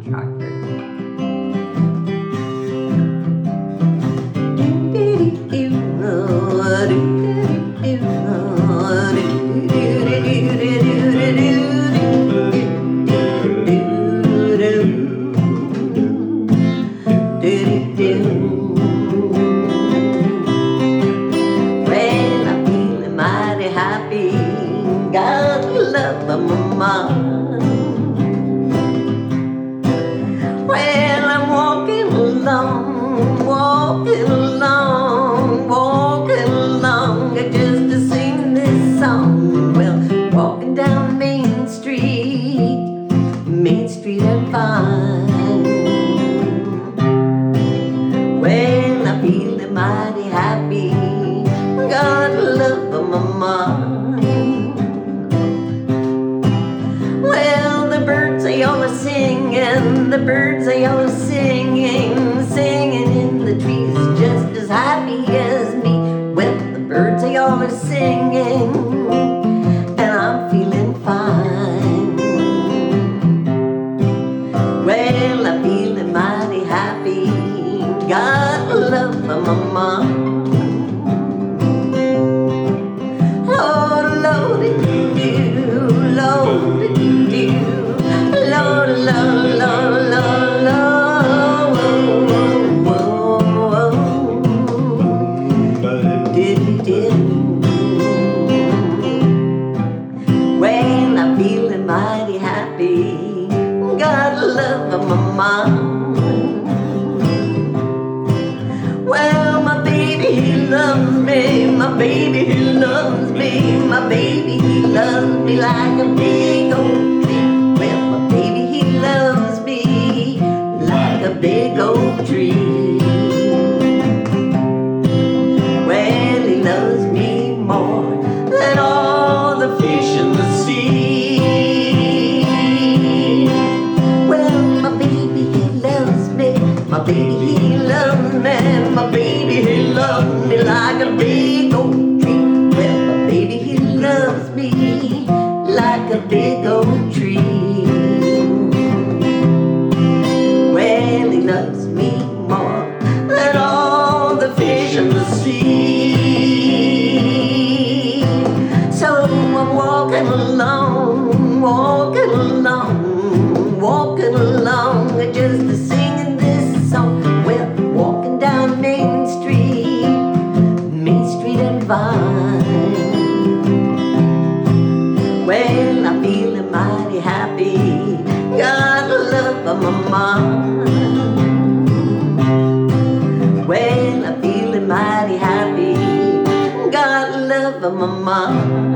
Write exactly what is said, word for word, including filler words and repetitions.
tractor. Happy, got the love of my mom. Well, I'm walking along, walking along, walking along, just to sing this song. Well, walking down Main Street, Main Street I'm fine. Well, I'm feeling mighty happy, got the love of my mom. Well, the birds, they all are singing, the birds, they all are singing, singing in the trees, just as happy as me. Well, the birds, they all are singing, and I'm feeling fine. Well, I'm feeling mighty happy, got the love of my mom. Well, I'm feeling mighty happy, got the love of my mom. Well, my baby, he loves me, my baby, he loves me, my baby, he loves me like a big old tree. Well, my baby, he loves me like a big old tree. Well, he loves me more than all the fish in the sea. Well, my baby, he loves me, my baby, he loves me, my baby, he loves me like a big old tree. Well, my baby, he loves me like a big old tree. Well, he loves me more than all the fish in the sea. So I'm walking along, walking along, walking along, just singing this song. Well, walking down Main Street, Main Street and Vine. Well, I'm feeling mighty happy, got the love of my mom. Well, I'm feeling mighty happy, got the love of my mom.